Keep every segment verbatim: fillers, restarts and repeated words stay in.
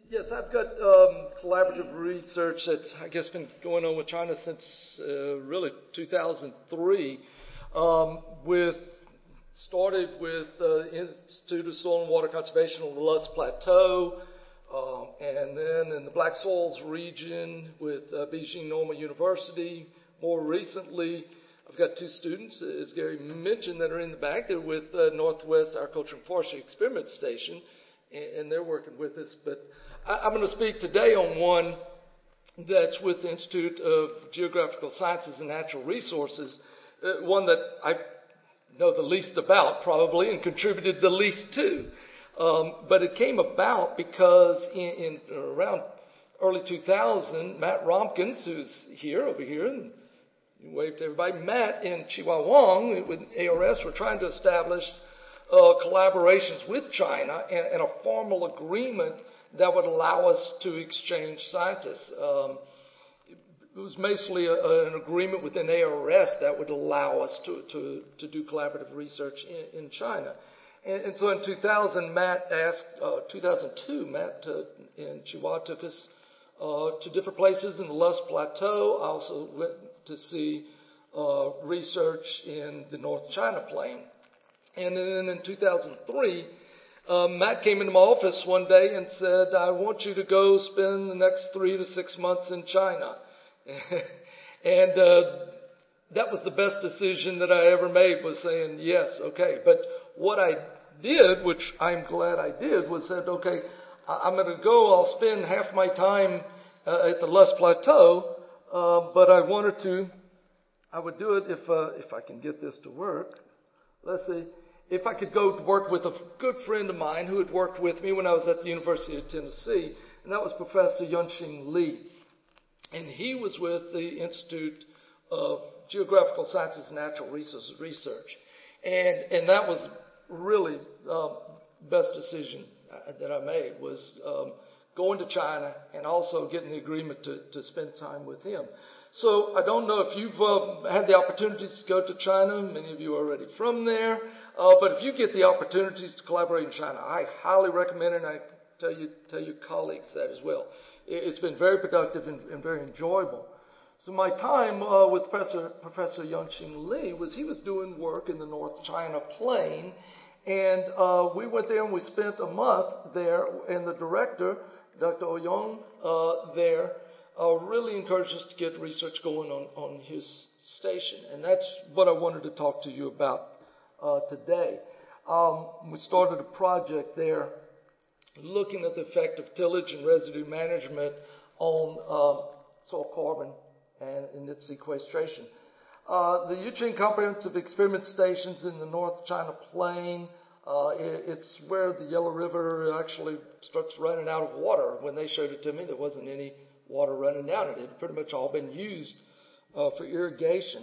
Yes, I've got um, collaborative research that's, I guess, been going on with China since uh, really two thousand three. Um, with started with uh, Institute of Soil and Water Conservation on the Loess Plateau, um, and then in the Black Soils region with uh, Beijing Normal University. More recently, I've got two students, as Gary mentioned, that are in the back. They're with uh, Northwest Agriculture and Forestry Experiment Station, and, and they're working with us. But I, I'm going to speak today on one that's with the Institute of Geographical Sciences and Natural Resources, uh, one that I know the least about probably and contributed the least to. Um, but it came about because in, in around early two thousand, Matt Rompkins, who's here, over here, and you wave to everybody, Matt and Chihuahua Wang with A R S were trying to establish uh, collaborations with China and, and a formal agreement that would allow us to exchange scientists. Um, It was basically a, an agreement within A R S that would allow us to, to, to do collaborative research in, in China. And, and so in two thousand, Matt asked, uh, two thousand two, Matt uh, and Chihuahua took us uh, to different places in the Loess Plateau. I also went to see uh, research in the North China Plain. And then in two thousand three, uh, Matt came into my office one day and said, I want you to go spend the next three to six months in China. and uh, that was the best decision that I ever made, was saying yes, okay. But what I did, which I'm glad I did, was said, okay, I'm going to go. I'll spend half my time uh, at the Loess Plateau, uh, but I wanted to. I would do it if uh, if I can get this to work. Let's see. If I could go to work with a good friend of mine who had worked with me when I was at the University of Tennessee, and that was Professor Yunxing Li. And he was with the Institute of Geographical Sciences and Natural Resources Research. And and that was really the um, best decision that I made, was um, going to China and also getting the agreement to, to spend time with him. So I don't know if you've uh, had the opportunities to go to China. Many of you are already from there. Uh, but if you get the opportunities to collaborate in China, I highly recommend it, and I tell you, tell your colleagues that as well. It's been very productive and, and very enjoyable. So my time uh, with Professor, Professor Yunxing Li was he was doing work in the North China Plain, and uh, we went there and we spent a month there, and the director, Doctor Ouyang, uh, there, uh, really encouraged us to get research going on, on his station, and that's what I wanted to talk to you about uh, today. Um, we started a project there looking at the effect of tillage and residue management on uh, soil carbon and, and its sequestration. Uh, the Yuqing Comprehensive Experiment Stations in the North China Plain, uh, it, it's where the Yellow River actually starts running out of water. When they showed it to me, there wasn't any water running down it. It had pretty much all been used uh, for irrigation.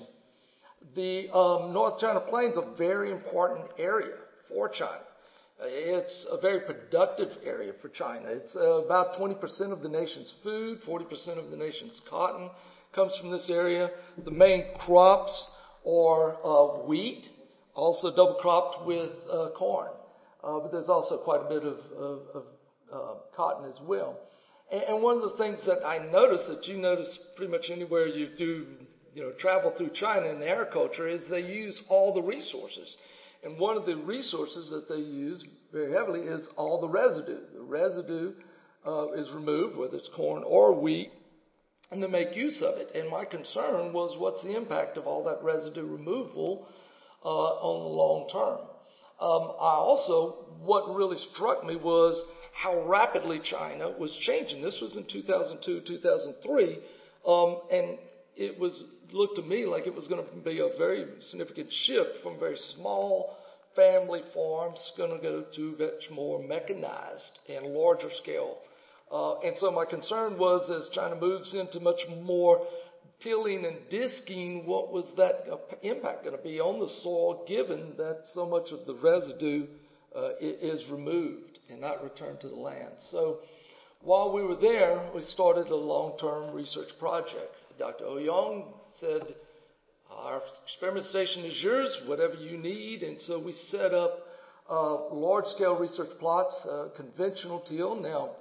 The um, North China Plain is a very important area for China. It's a very productive area for China. It's uh, about twenty percent of the nation's food, forty percent of the nation's cotton comes from this area. The main crops are uh, wheat, also double cropped with uh, corn. Uh, but there's also quite a bit of, of, of uh, cotton as well. And, and one of the things that I notice, that you notice pretty much anywhere you do, you know, travel through China in agriculture, is they use all the resources. And one of the resources that they use very heavily is all the residue. The residue uh, is removed, whether it's corn or wheat, and they make use of it. And my concern was, what's the impact of all that residue removal uh, on the long term? Um, I also, what really struck me was how rapidly China was changing. This was in two thousand two, two thousand three, um, and it was looked to me like it was going to be a very significant shift from very small family farms, going to go to much more mechanized and larger scale. Uh, and so my concern was, as China moves into much more tilling and disking, what was that impact going to be on the soil, given that so much of the residue uh, is removed and not returned to the land. So while we were there, we started a long-term research project. Doctor Ouyang said, our experiment station is yours, whatever you need. And so we set up uh, large-scale research plots, uh, conventional till. Now,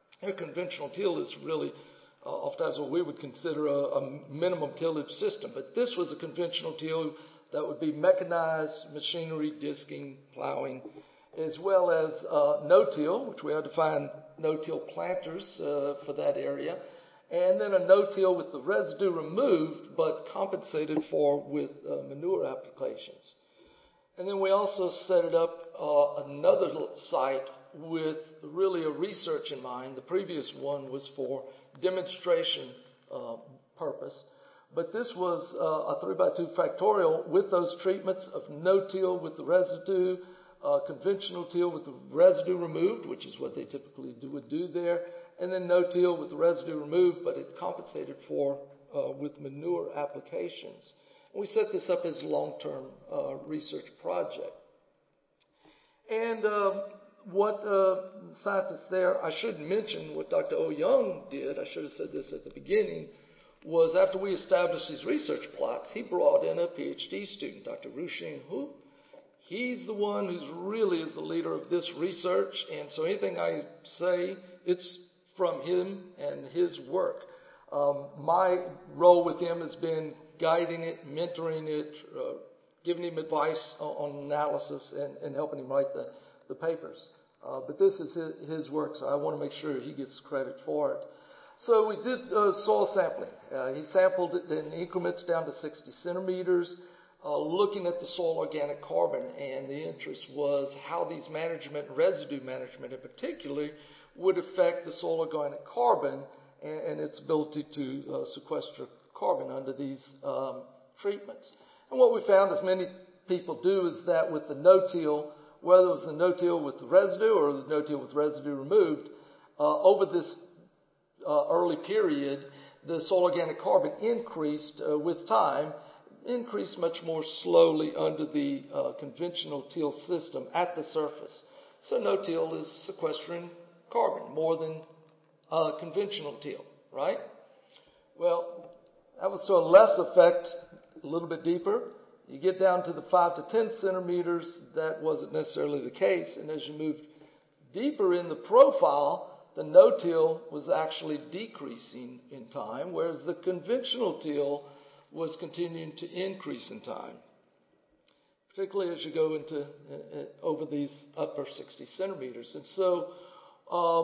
A conventional till is really uh, oftentimes what we would consider a, a minimum tillage system. But this was a conventional till that would be mechanized machinery, disking, plowing, as well as uh, no-till, which we had to find no-till planters uh, for that area, and then a no-till with the residue removed but compensated for with uh, manure applications. And then we also set it up uh, another site with really a research in mind. The previous one was for demonstration uh, purpose. But this was uh, a three by two factorial with those treatments of no-till with the residue, uh, conventional till with the residue removed, which is what they typically do, would do there, and then no-till with the residue removed, but it's compensated for uh, with manure applications. And we set this up as a long-term uh, research project. And um, what uh, scientists there, I should mention what Doctor O. Young did, I should have said this at the beginning, was after we established these research plots, he brought in a PhD student, Doctor Ruxing Hu. He's the one who's really is the leader of this research, and so anything I say, it's from him and his work. Um, my role with him has been guiding it, mentoring it, uh, giving him advice on, on analysis, and, and helping him write the, the papers. Uh, but this is his, his work, so I want to make sure he gets credit for it. So we did uh, soil sampling. Uh, he sampled it in increments down to sixty centimeters, uh, looking at the soil organic carbon. And the interest was how these management, residue management in particular, would affect the soil organic carbon and, and its ability to uh, sequester carbon under these um, treatments. And what we found, as many people do, is that with the no-till, whether it was the no-till with the residue or the no-till with residue removed, uh, over this Uh, early period, the soil organic carbon increased uh, with time, increased much more slowly under the uh, conventional till system at the surface. So no-till is sequestering carbon more than uh, conventional till, right? Well, that was to a less effect, a little bit deeper. You get down to the five to ten centimeters, that wasn't necessarily the case. And as you move deeper in the profile, the no-till was actually decreasing in time, whereas the conventional till was continuing to increase in time, particularly as you go into uh, over these upper sixty centimeters. And so um,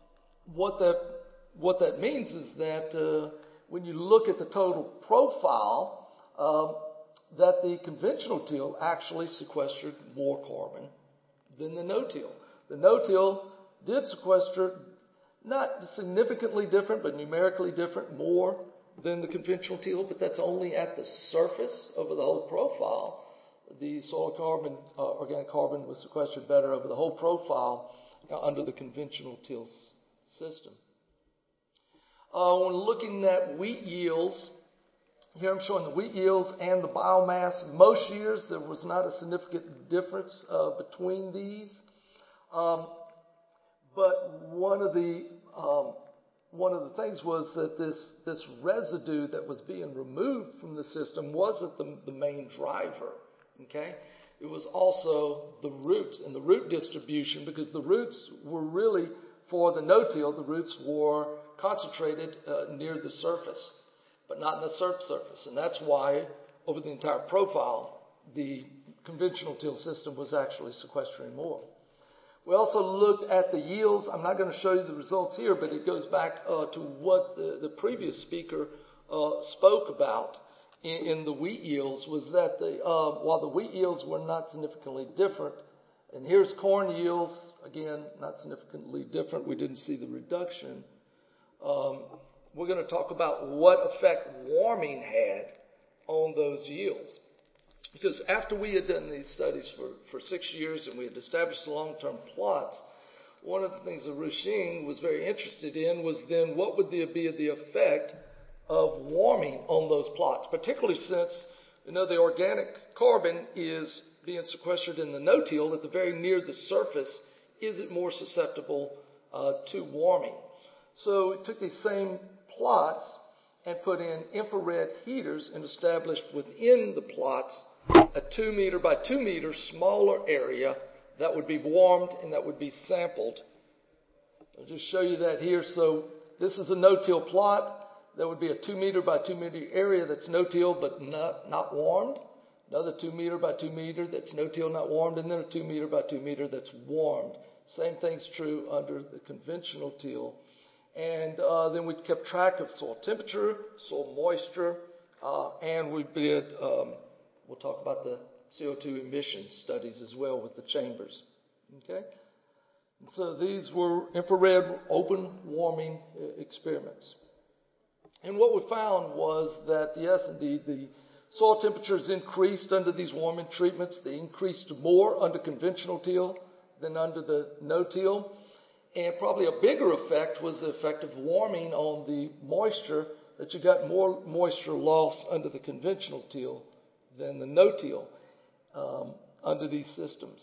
what that what that means is that uh, when you look at the total profile, um, that the conventional till actually sequestered more carbon than the no-till. The no-till did sequester not significantly different, but numerically different, more than the conventional till, but that's only at the surface over the whole profile. The soil carbon, uh, organic carbon was sequestered better over the whole profile uh, under the conventional till s- system. Uh, when looking at wheat yields, here I'm showing the wheat yields and the biomass. Most years there was not a significant difference uh, between these. Um, But one of the um, one of the things was that this this residue that was being removed from the system wasn't the, the main driver. Okay, it was also the roots and the root distribution, because the roots were really for the no-till. The roots were concentrated uh, near the surface, but not in the subsurface, and that's why over the entire profile, the conventional till system was actually sequestering more. We also looked at the yields. I'm not going to show you the results here, but it goes back uh, to what the, the previous speaker uh, spoke about in, in the wheat yields, was that the, uh, while the wheat yields were not significantly different, and here's corn yields, again, not significantly different. We didn't see the reduction. Um, we're going to talk about what effect warming had on those yields. Because after we had done these studies for, for six years and we had established long-term plots, one of the things that Ruxing was very interested in was then what would the, be the effect of warming on those plots, particularly since, you know, the organic carbon is being sequestered in the no-till at the very near the surface. Is it more susceptible uh, to warming? So we took these same plots and put in infrared heaters and established within the plots a two meter by two meter smaller area that would be warmed and that would be sampled I'll just show you that here. So this is a no-till plot. There would be a two meter by two meter area that's no-till but not, not warmed. Another two meter by two meter that's no-till, not warmed. And then a two meter by two meter that's warmed. Same thing's true under the conventional till. And uh, then we kept track of soil temperature, soil moisture, uh, and we did, um, we'll talk about the C O two emission studies as well with the chambers. Okay? And so these were infrared open warming uh, experiments. And what we found was that, yes, indeed, the soil temperatures increased under these warming treatments. They increased more under conventional till than under the no-till. And probably a bigger effect was the effect of warming on the moisture, that you got more moisture loss under the conventional till than the no-till um, under these systems.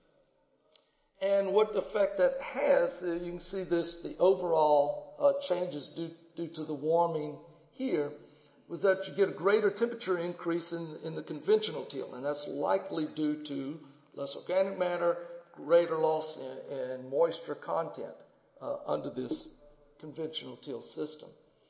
And what effect that has, uh, you can see this, the overall uh, changes due, due to the warming here, was that you get a greater temperature increase in, in the conventional till. And that's likely due to less organic matter, greater loss in, in moisture content uh, under this conventional till system.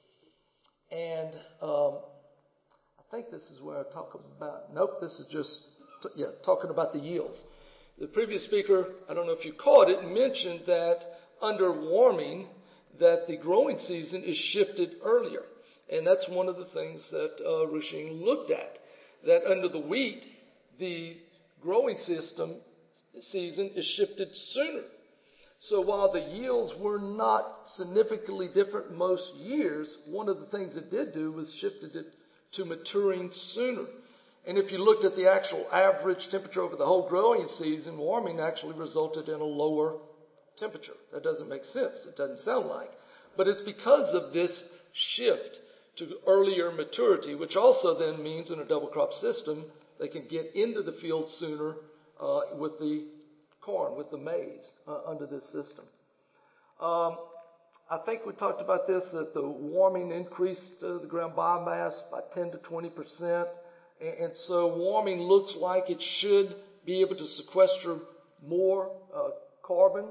And um, I think this is where I talk about, nope, this is just, yeah, talking about the yields. The previous speaker, I don't know if you caught it, mentioned that under warming, that the growing season is shifted earlier. And that's one of the things that uh, Rushing looked at, that under the wheat, the growing system season is shifted sooner. So while the yields were not significantly different most years, one of the things it did do was shifted it to maturing sooner. And if you looked at the actual average temperature over the whole growing season, warming actually resulted in a lower temperature. That doesn't make sense. It doesn't sound like. But it's because of this shift to earlier maturity, which also then means in a double crop system, they can get into the field sooner uh, with the corn, with the maize uh, under this system. Um, I think we talked about this, that the warming increased uh, the ground biomass by ten to twenty percent. And so warming looks like it should be able to sequester more uh, carbon.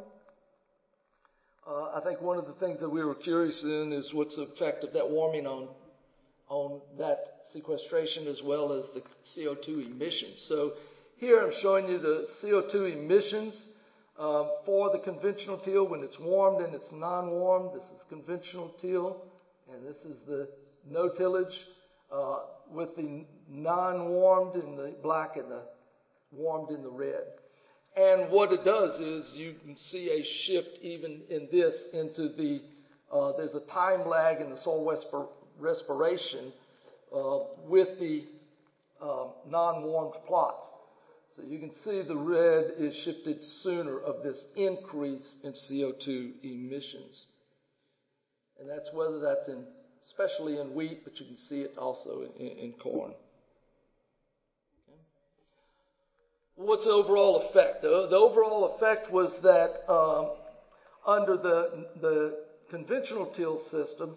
Uh, I think one of the things that we were curious in is what's the effect of that warming on on that sequestration as well as the C O two emissions. So here I'm showing you the C O two emissions uh, for the conventional till when it's warmed and it's non-warmed. This is conventional till, and this is the no tillage. Uh, with the non-warmed in the black and the warmed in the red. And what it does is you can see a shift even in this into the, uh, there's a time lag in the soil resp- respiration uh, with the um, non-warmed plots. So you can see the red is shifted sooner of this increase in C O two emissions. And that's whether that's in especially in wheat, but you can see it also in, in corn. Okay. What's the overall effect? The, the overall effect was that um, under the, the conventional till system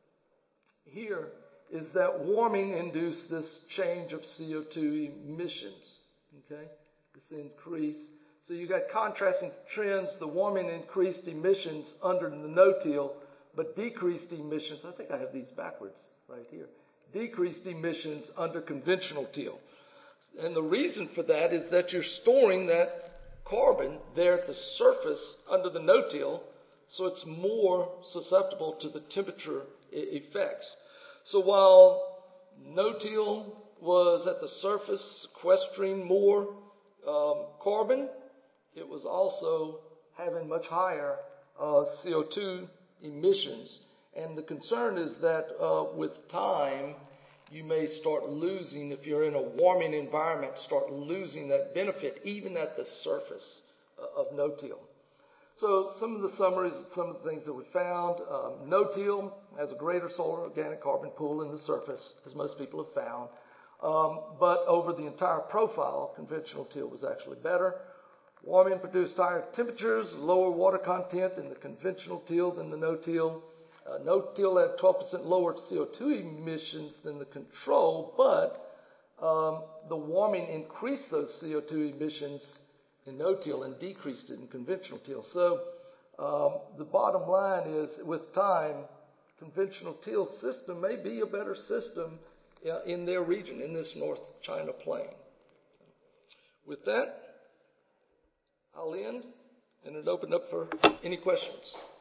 here is that warming induced this change of C O two emissions. Okay, this increase. So you got contrasting trends. The warming increased emissions under the no-till, but decreased emissions, I think I have these backwards right here, decreased emissions under conventional till. And the reason for that is that you're storing that carbon there at the surface under the no-till, so it's more susceptible to the temperature I- effects. So while no-till was at the surface sequestering more um, carbon, it was also having much higher uh, C O two emissions. And the concern is that uh, with time, you may start losing, if you're in a warming environment, start losing that benefit even at the surface uh, of no-till. So some of the summaries of some of the things that we found. Um, no-till has a greater soil organic carbon pool in the surface, as most people have found. Um, but over the entire profile, conventional till was actually better. Warming produced higher temperatures, lower water content in the conventional till than the no-till. Uh, no-till had twelve percent lower C O two emissions than the control, but um, the warming increased those C O two emissions in no-till and decreased it in conventional till. So Um, the bottom line is, with time, conventional teal system may be a better system uh, in their region, in this North China Plain. With that, I'll end and it open up for any questions.